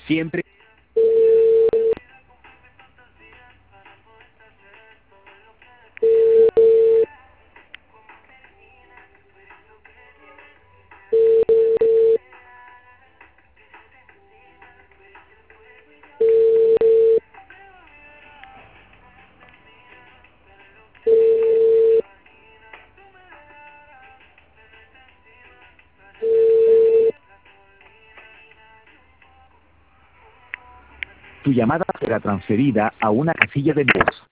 Siempre. Tu llamada será transferida a una casilla de voz.